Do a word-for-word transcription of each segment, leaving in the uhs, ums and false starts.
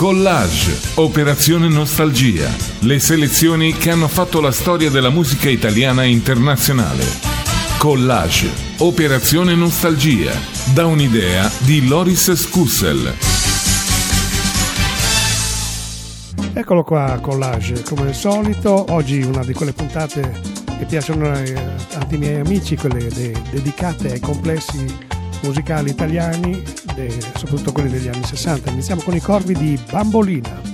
Collage, Operazione Nostalgia, le selezioni che hanno fatto la storia della musica italiana e internazionale. Collage, Operazione Nostalgia, da un'idea di Loris Scussel. Eccolo qua, Collage, come al solito. Oggi una di quelle puntate che piacciono a tanti miei amici, quelle de- dedicate ai complessi musicali italiani, de- soprattutto quelli degli anni sessanta. Iniziamo con i Corvi di Bambolina.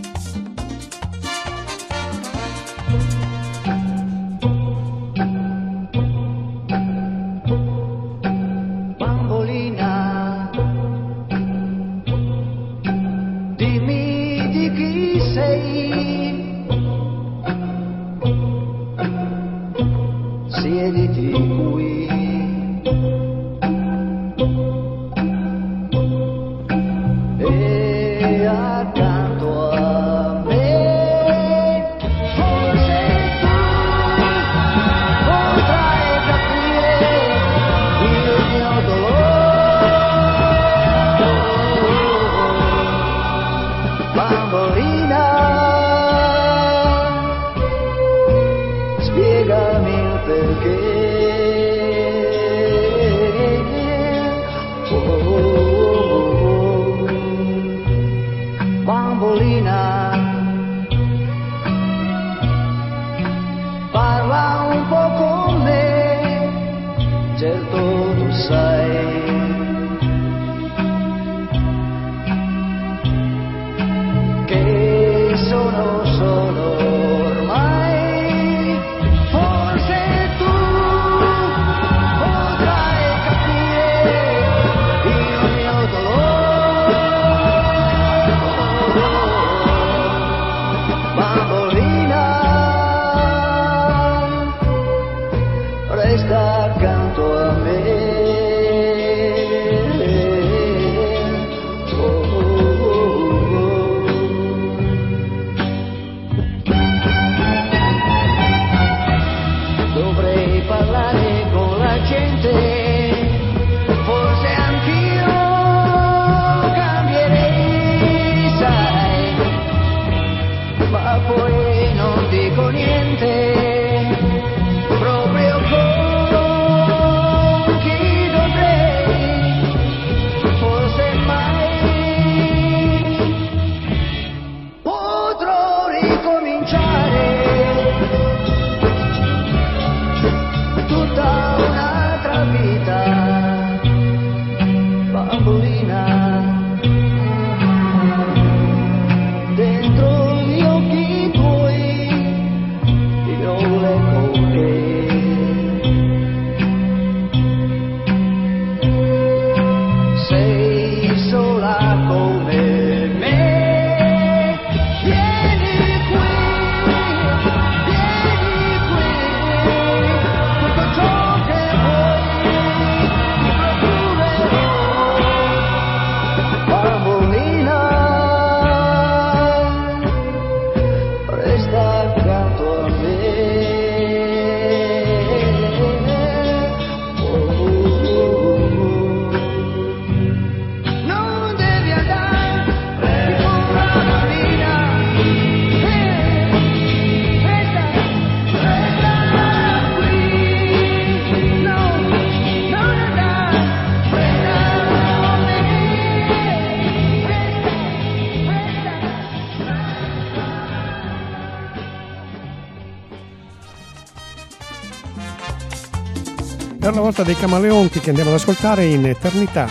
Per la volta dei Camaleonti, che andiamo ad ascoltare in Eternità.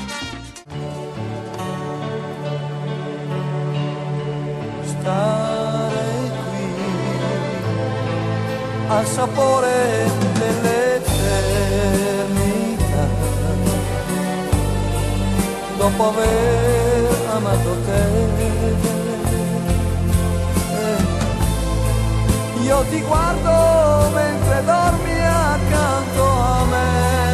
Stare qui al sapore dell'eternità, dopo aver amato te, io ti guardo mentre dormi accanto a me,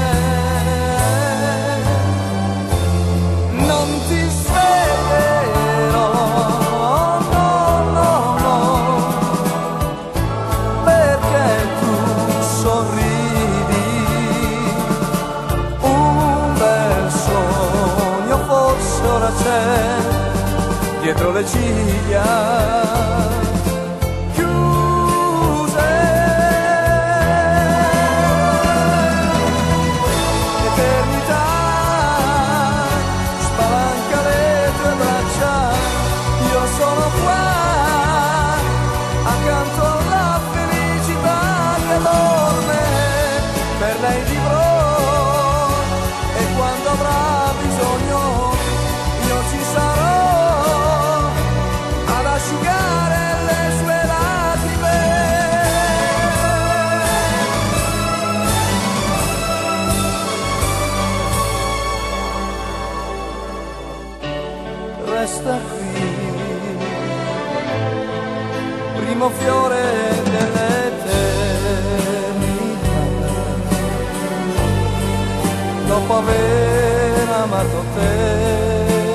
non ti sveglierò, no, no, no, perché tu sorridi, un bel sogno forse ora c'è, dietro le ciglia chiuse, l'eternità spalanca le tue braccia, io sono qua accanto alla felicità che dorme, per lei vivrò e quando avrà bisogno io ci sarò ad asciugare le sue lacrime. Resta qui, primo fiore dell'eternità, dopo aver amato te.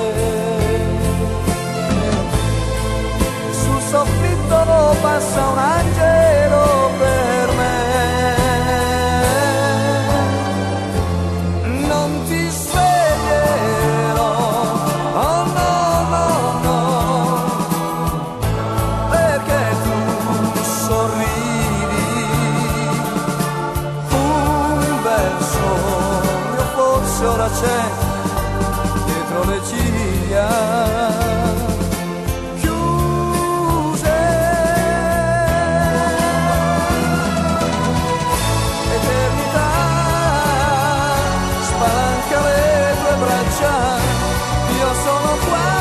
Sul soffitto passa un angelo per me, non ti sveglierò, oh no, no, no, perché tu sorridi, un bel sogno forse ora c'è dietro le ciglia chiuse, eternità spalanca le tue braccia, io sono qua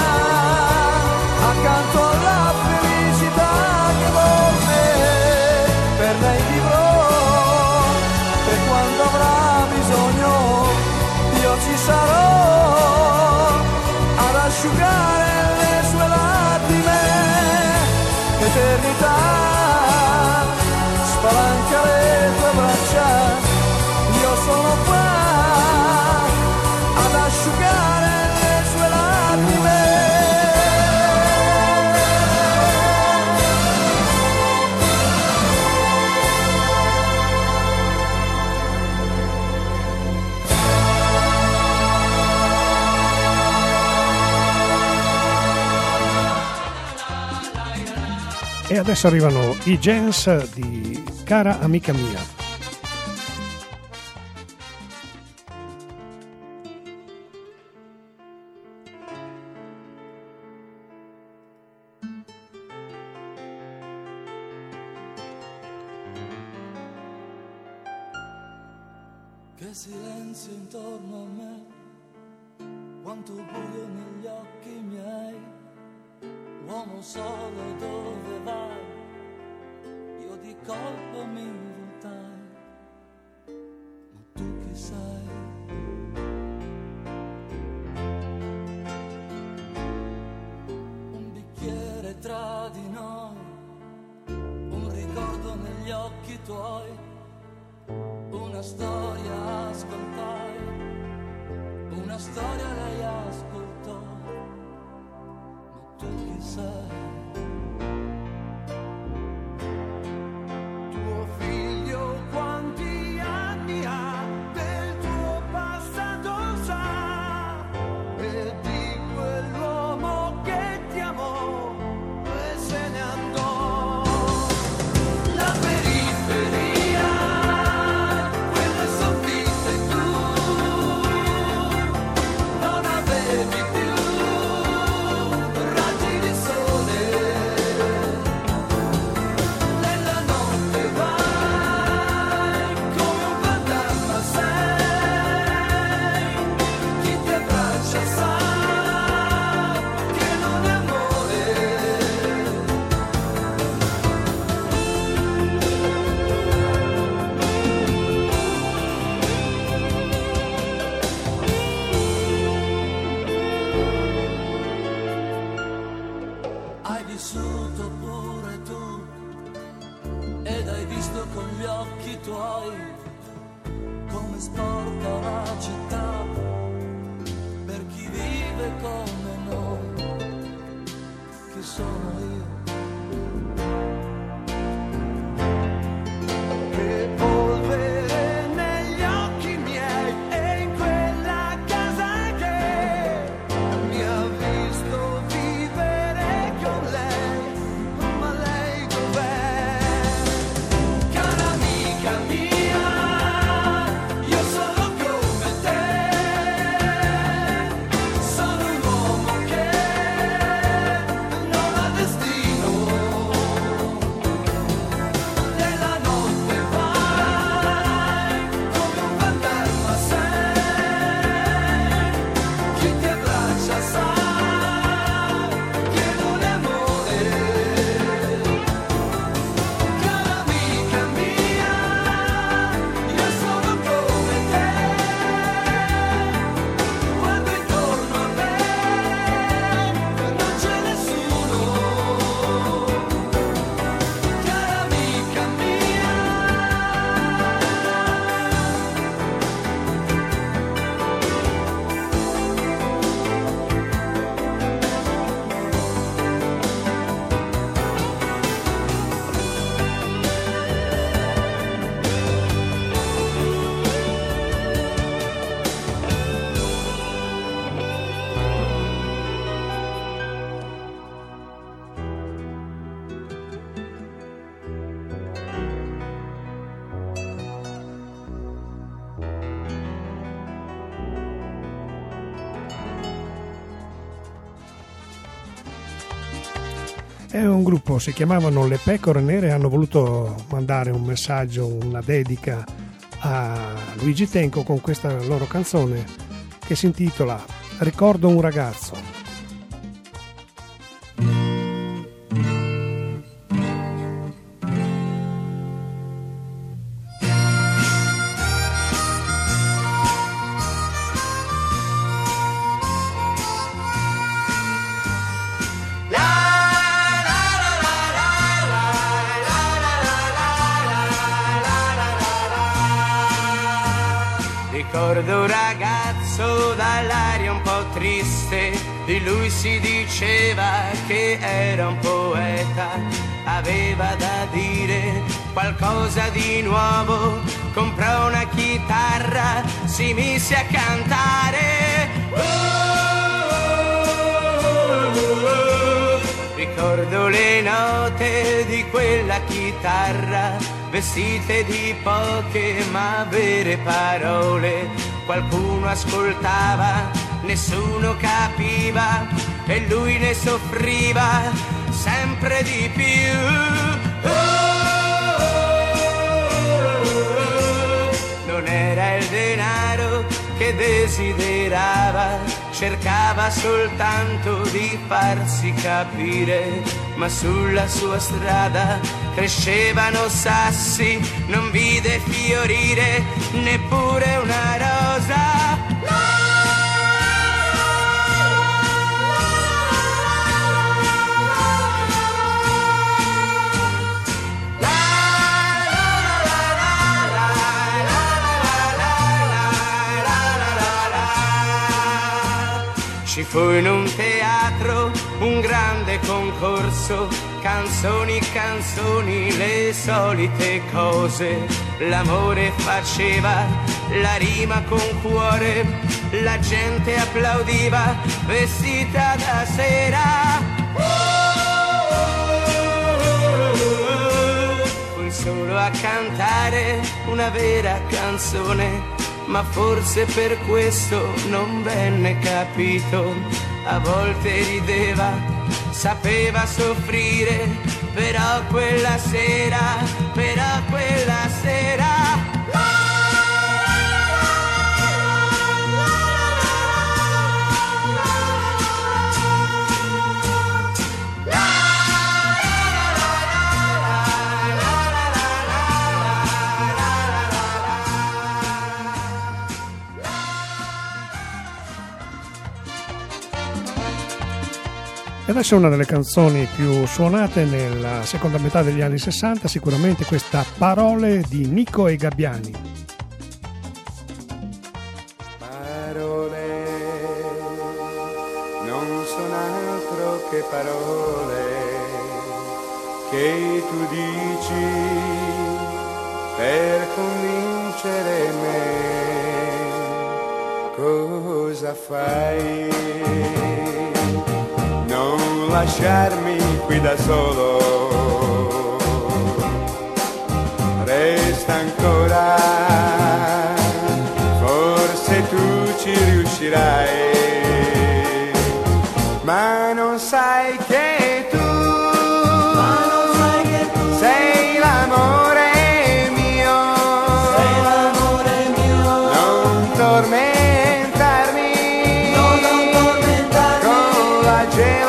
accanto alla felicità che dorme, per lei vivrò e quando avrà bisogno io ci sarò ad asciugare le sue lacrime, eternità spalanca le tue braccia, io sono qua ad asciugare le sue lacrime. E adesso arrivano i Gens di Cara amica mia. Che silenzio intorno a me, quanto buio negli occhi miei, uomo solo dove vai, io di colpo mi voltai, ma tu chi sei? Un bicchiere tra di noi, un ricordo negli occhi tuoi, una storia ascoltai, una storia lei ascoltò, ma tu chi sei? Tuo figlio quanti anni ha, del tuo passato sa, e di quell'uomo che ti amò e se ne andò. La periferia, quelle soffitte tu non avevi più raggi di sole, nella notte vai come un fantasma, sei chi ti abbraccia sa che non è amore. Hai vissuto pure tu ed hai visto con gli occhi tuoi come sporca la città per chi vive come noi, che sono io. Che polvere negli occhi miei e in quella casa che mi ha visto vivere È un gruppo, si chiamavano Le Pecore Nere, hanno voluto mandare un messaggio, una dedica a Luigi Tenco con questa loro canzone che si intitola Ricordo un ragazzo. Ricordo un ragazzo dall'aria un po' triste, di lui si diceva che era un poeta, aveva da dire qualcosa di nuovo, comprò una chitarra, si mise a cantare. Oh, oh, oh. Ricordo le note di quella chitarra, vestite di poche ma vere parole. Qualcuno ascoltava, nessuno capiva e lui ne soffriva sempre di più. Oh, non era il denaro che desiderava, cercava soltanto di farsi capire, ma sulla sua strada crescevano sassi, non vide fiorire neppure una rosa. Ci fu in un teatro un grande concorso, canzoni, canzoni, le solite cose. L'amore faceva la rima con cuore, la gente applaudiva vestita da sera. Fu il solo a cantare una vera canzone, ma forse per questo non venne capito. A volte rideva, sapeva soffrire, però quella sera, però quella sera. E adesso una delle canzoni più suonate nella seconda metà degli anni sessanta, sicuramente questa Parole di Nico e Gabbiani. Parole non sono altro che parole che tu dici per convincere me. Cosa fai? Non lasciarmi qui da solo, resta ancora, forse tu ci riuscirai, ma non sai che tu, Ma non sai che tu sei l'amore mio, sei l'amore mio. non tormentarmi, Non, non tormentarmi con la gelosia.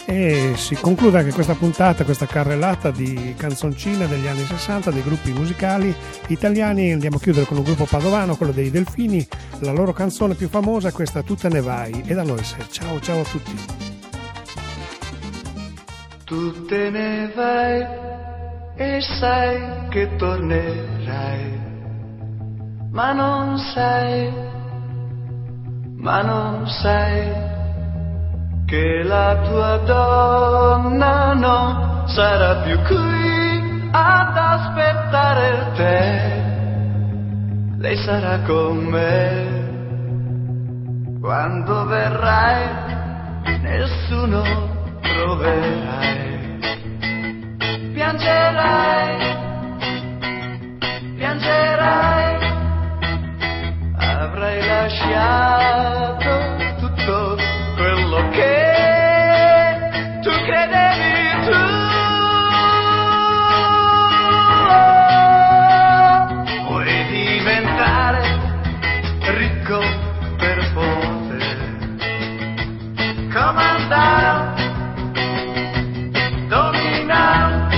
E si conclude anche questa puntata, questa carrellata di canzoncine degli anni sessanta, dei gruppi musicali italiani. Andiamo a chiudere con un gruppo padovano, quello dei Delfini. La loro canzone più famosa è questa Tu te ne vai. E da noi sei. Ciao ciao a tutti. Tu te ne vai e sai che tornerai, ma non sai, ma non sai che la tua donna non sarà più qui ad aspettare te. Lei sarà con me. Quando verrai nessuno troverai. Piangerai, piangerai, avrai lasciato tutto quello che tu credevi tu. Vuoi diventare ricco per poter comandare, dominare,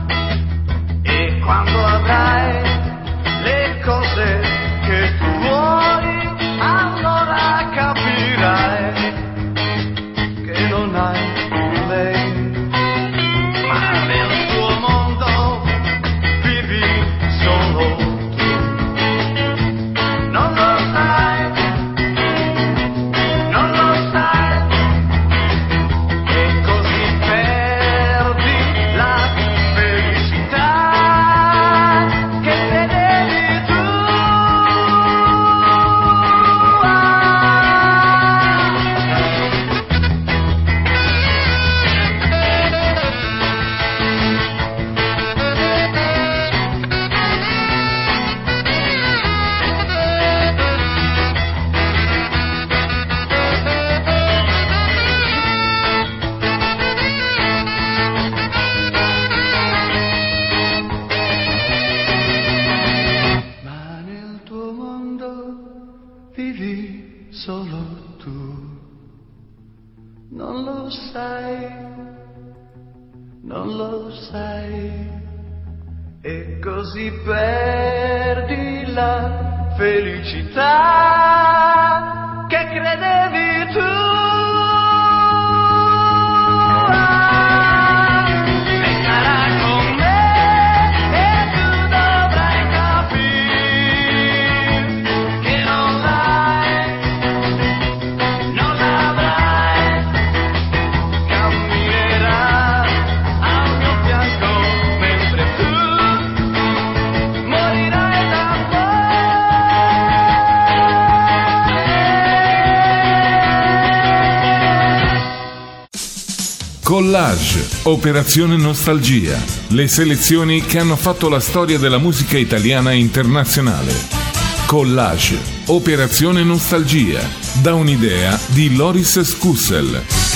e quando avrai le cose che tu vuoi, allora capirai che non hai lei, ma nel tuo mondo vivi solo tu. Non lo sai, non lo sai, e così perdi la felicità che credevi tu. Ma nel tuo mondo vivi solo tu. Non lo sai, non lo sai, e così perdi la felicità che credevi tu. Lei sarà con me e tu dovrai capire che non l'hai, non l'avrai. Camminerà al mio fianco mentre tu morirai d'amore. Collage, Operazione Nostalgia, le selezioni che hanno fatto la storia della musica italiana e internazionale. Collage, Operazione Nostalgia, da un'idea di Loris Scussel.